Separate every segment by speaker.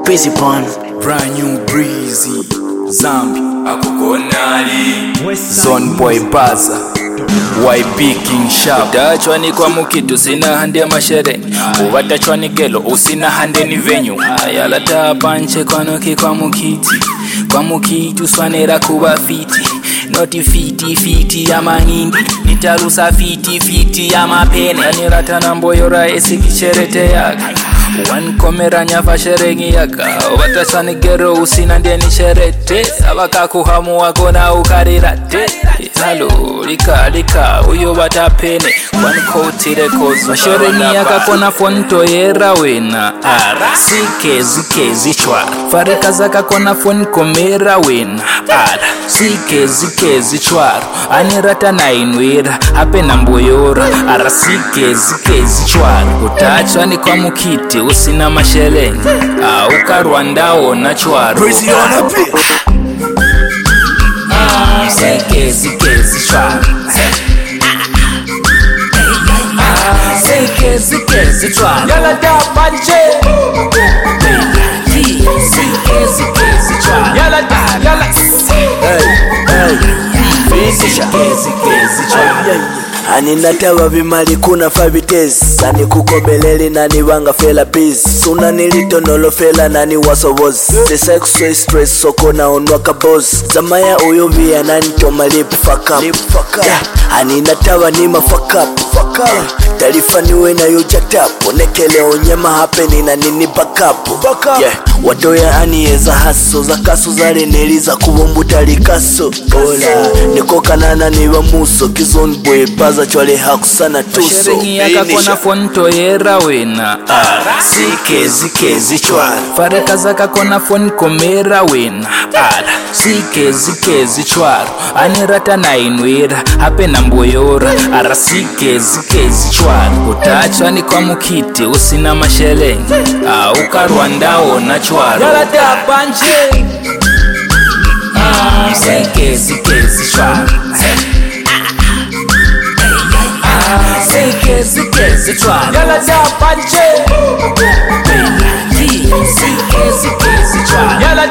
Speaker 1: Breezy Pond,
Speaker 2: brand new Breezy, Zambi, Akukonali, Zone Boy Baza, YB King Sharp. Utachwani kwa mukitu sina hande mashere, uwatachwani gelo usina hande ni venue. Ayala tapanche kwanoki kwa mukiti, kwa mukitu swanera kuba fiti. Noti fiti ya manindi, nitarusa fiti ya mapene. Nanirata namboyora esikicherete yaka, wankomera nyafa sherengi yaka. Watachwani gero usina ndeni sherete, abakakuhamu wako na ukarirate. Halo, lika, uyo watapene, wankotire kozo. Masherengi yaka kona fonto yera wena, ara, sikezi chwa. Fareka zaka kona fon komera wena, ara, sikezi chwaro. Anirata na inwera, hape na mboyora, ara, sikezi chwaro. Utachwani kwa mukiti, usina masherengi, ukarwandao na chwaro.
Speaker 1: Breezy on a beat.
Speaker 2: Sikezi chwaro. Sikezi chwaro.
Speaker 3: Yala da panche.
Speaker 2: Sikezi chwaro.
Speaker 3: Yala.
Speaker 2: Sikezi chwaro.
Speaker 1: Aninatawa vimali kuna fabitezi, ani kukobeleli nani wanga fela peace. Suna nilitonolo fela nani wasowozi. The sex stress soko na onwaka boss. Zamaya uyo via nani toma lip fuck up. Yeah. Aninatawa nima fuck up. Tarifa niwe na yo jatap. Onekele onyema hapeni na nini back up. Yeah. Watoya anieza haso za kaso zare neliza kubombuta likaso. Ola niko kanana niwa muso kizon boy baza chwale hakusana tuso.
Speaker 2: Masherengi yaka kona fonto yera wena, ara, sikezi chwaro. Fareka zaka kona fon komera wena, ara, sikezi chwaro. Anirata na inwera, hape na mboyora, ara, sikezi chwaro. Utachwani kwa mukiti usina masherengi, ukarwandao na chwaro.
Speaker 3: Yala da panche.
Speaker 2: Sikezi chwaro. Sikezi chwaro.
Speaker 3: Yala da panche.
Speaker 2: Sikezi chwaro.
Speaker 3: Yala.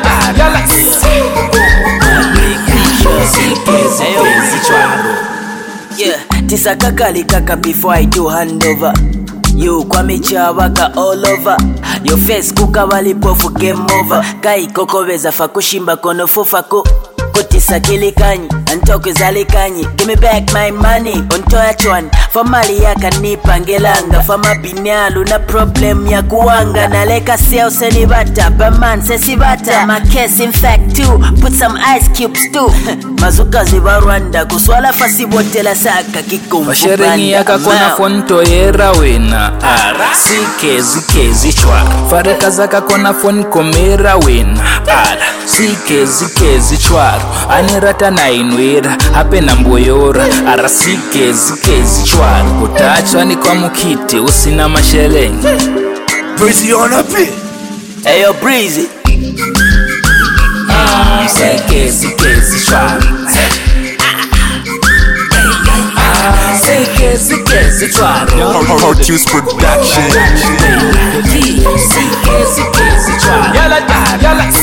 Speaker 2: Sikezi chwaro.
Speaker 1: Yeah, tisaka kali kaka before I do hand over. You kwa micha waka all over. Your face kuka wali pofu game over. Kai koko weza fakushimba kono fufako. Kutisa kilikanyi, antoke zalikanyi. Give me back my money, ontoya chwan. Famali yaka nipangelanga. Fama binyalu na problem ya kuwanga. Naleka siya useni bata, baman sesi bata. My case in fact too, put some ice cubes too. Mazuka ziba Rwanda, kuswala fasi botela saka kikumfu.
Speaker 2: Masherengi yaka kona fonto yera wena, ara, sikezi chwaro. Fareka zaka kona fon komera wena, ara, sikezi chwaro. Anirata na inwera, hape na mboyora, ara, sikezi chwaro. Utachwani kwa mukiti usina masherengi.
Speaker 1: Breezy on a beat. Hey yo Breezy.
Speaker 2: Sikezi chwaro. Sikezi chwaro.
Speaker 4: Cartoons Production.
Speaker 2: Sikezi chwaro.
Speaker 3: Yala.